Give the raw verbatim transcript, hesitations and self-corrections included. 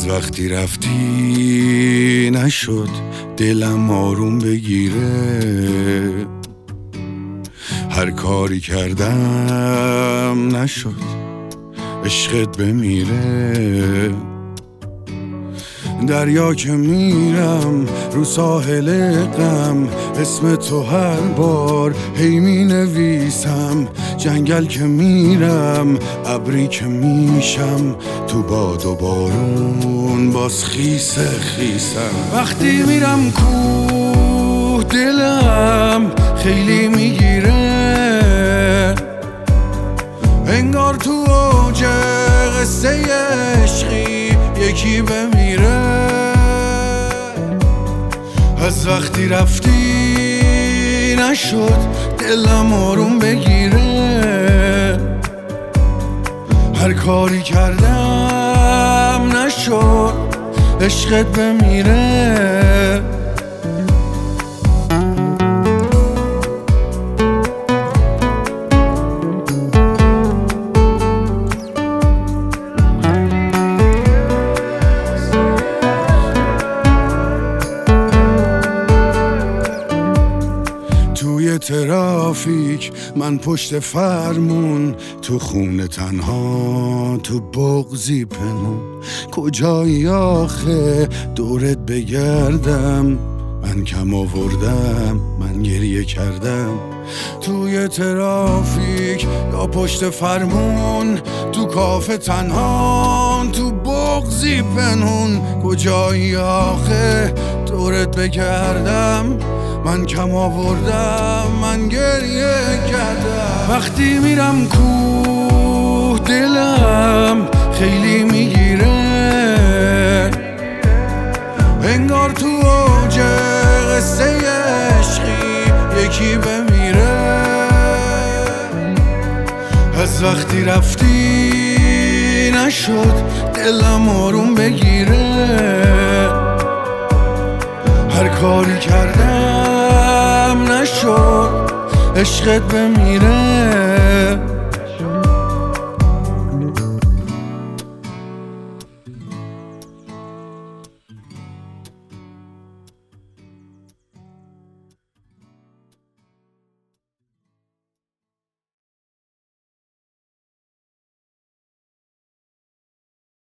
وقتی رفتی نشد دلم آروم بگیره، هر کاری کردم نشد عشقت بمیره. دریا که میرم رو ساحل غم، اسم تو هر بار هی می نویسم. جنگل که میرم ابری که میشم، تو باد و بارون باز خیسه خیسم. وقتی میرم کوه دلم خیلی میگیره، انگار تو اوج قصه عشقی یکی بمیره. از وقتی رفتی نشد دلم آروم بگیره، هر کاری کردم نشد عشقت بمیره. توی ترافیک من پشت فرمون، تو خونه تنها تو بغضی پنون. کجایی آخه دورت بگردم، من کم آوردم من گریه کردم. توی ترافیک یا پشت فرمون، تو کافه تنها تو بغضی پنهون. کجایی آخه دورت بگردم، من کم آوردم من گریه کردم. وقتی میرم کوه دلم خیلی میگیره، انگار تو اوج قصه عشقی یکی بمیره. از وقتی رفتی نشد دلم آروم بگیره، هر کاری کردم نشد عشقت بمیره.